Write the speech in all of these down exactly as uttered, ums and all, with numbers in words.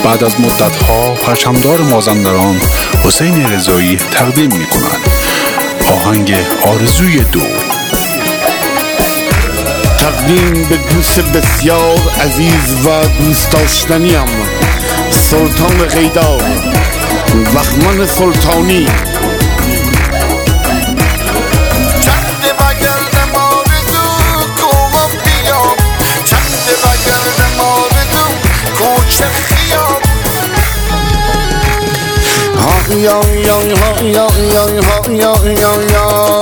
بعد از مدت‌ها پرچمدار مازندران حسین رضایی تقدیم می‌کند آهنگ آرزوی دو. تقدیم به دوست بسیار عزیز و دوست داشتنیم، سلطان قیدار، بهمن سلطانی. یا یا یا یا یا یا یا یا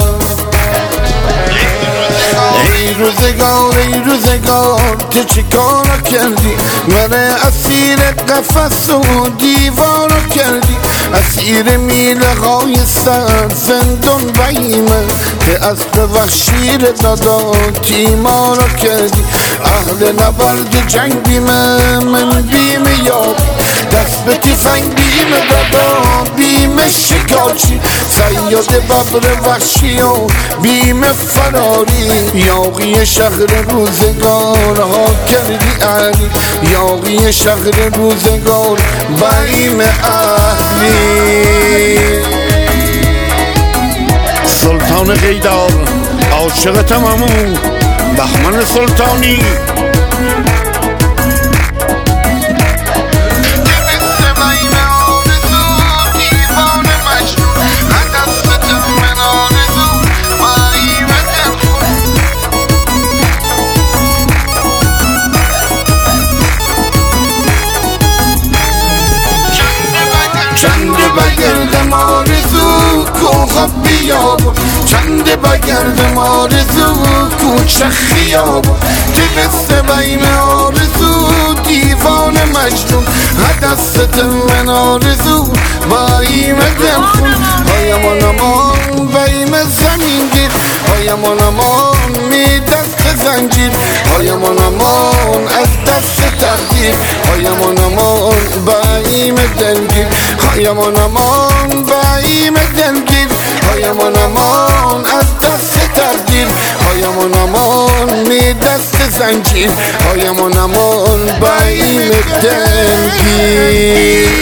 ای روزگار ای روزگار که چی کارا کردی، من اسیر قفس و دیوارا کردی، اسیر میله های سر زندان بایمه که اسب وحشی را دادا تیمارا کردی. اهل نبرد جنگ بیمه من بیمه یاد، دست به تیفنگ بیمه دادا بیمه شکارچی، سیاد ببر وحشی و بیمه فراری. یاقی شهر روزگارها کردی علی، یاقی شهر روزگار بیم اهلی. سلطان قیدار عاشق تمامون، بهمن سلطانی. چند بگردم آرزو کوه بیاب، چند بگردم آرزو کوچه خیاب، تبسته بین آرزو دیوان مجنون، دست من آرزو بایم دل خون. هایم نمان بایم زمین گیر، هایم نمان می دست زنجیر، هایم نمان از دست تقدیر، هایم نمان بایم دلگیر، هایم نمان بایم دلگیر، هایم نمان از دست تقدیر، هایم نمان می دست زنجیر، هایم نمان بایم دلگیر.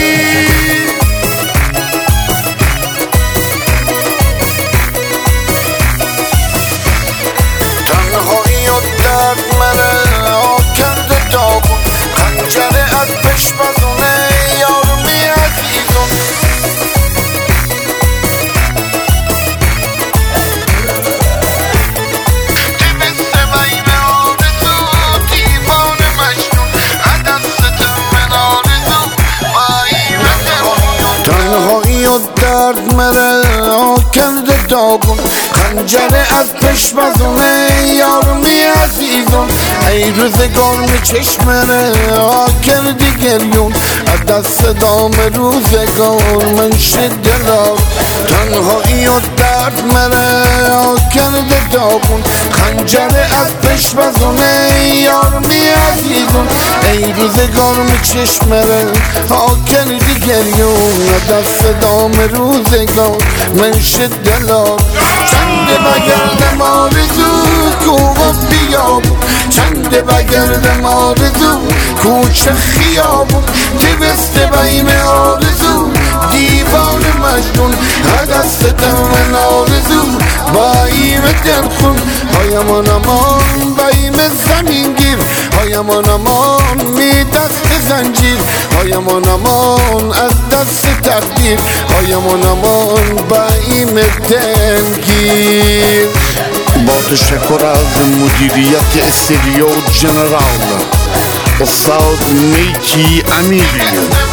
تنهایی و درد منه آ کرده داغون، خنجره از پشمزونه یارمی عزیزون. تبسته بین آرزو دیوان مجنون، دست من آرزو بایم دلخون. تنهایی و درد منه آ کرده داغون، خنجره از پشمزونه یارمی عزیزون. ای روزگار می چشمنه آ کردی گریون، از دست دام روزگار من شد دلار. تنهایی و درد منه آ کرده داغون، خنجره از پشمزونه یارمی عزیزون. ای روزگار می چشمنه آ کردی گریون، از دست دام روزگار من شد دلار. چند بگردم آرزو کوه بیاب، چند بگردم آرزو کوچه خیاب، تبسته بیم آرزو دیوان مجنون، دست من آرزو بایم دلخون. هایم نمان بایم زمین گیر، هایم نمان می دست زنجیر، هایم نمان از دست تقدیر، هایم نمان بایم دلگیر. با تشکر از مدیریت استودیو جنرال استاد میکی امیری.